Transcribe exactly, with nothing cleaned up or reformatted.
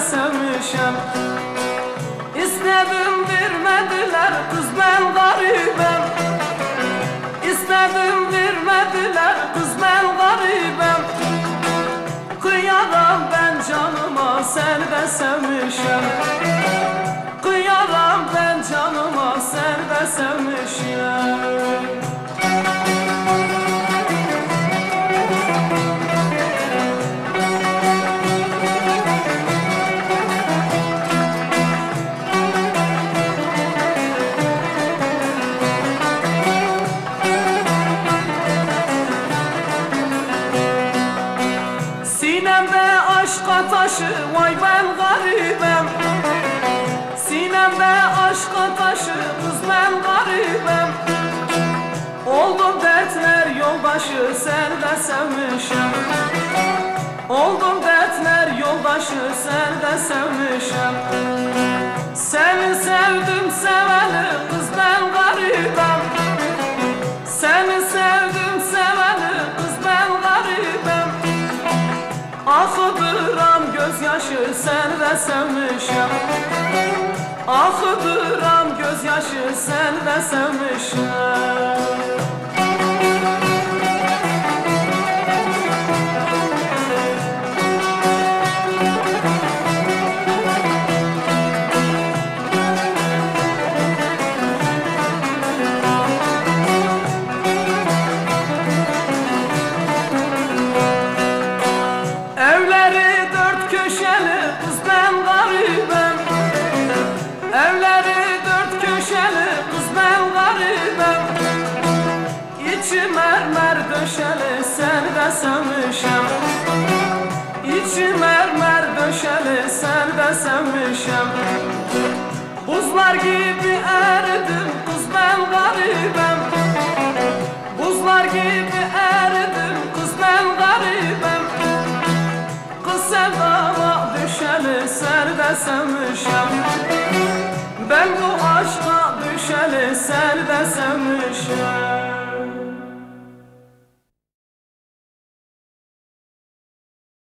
sevmişim. İstedim vermediler kız ben garibim. İstedim vermediler kız ben garibim. Kıyaram ben canıma sen de sevmişim. Kıyaram ben canıma sen de sevmişim. Sinemde aşka taşı vay ben garibim. Sinemde aşka taşı kız ben garibim. Oldum dertler yoldaşı sen de sevmişim. Oldum dertler yoldaşı sen de sevmişim. Seni sevdim seveli kız ben garibim. Seni sevdim seveli kız ben garibim. Akıdıram gözyaşı sen de sevmişim. Akıdıram gözyaşı sen de sevmişim. Evleri dört köşeli kız ben garibim. Evleri dört köşeli kız ben garibim. İçi mermer döşeli sen de sevmişim. İçi mermer döşeli sen de sevmişim. Buzlar gibi eridim kız ben garibim. Buzlar gibi eridim kız ben garibim. Kız sevdama düşeli sen de sevmişim. Ben bu aşka düşeli sen de sevmişim.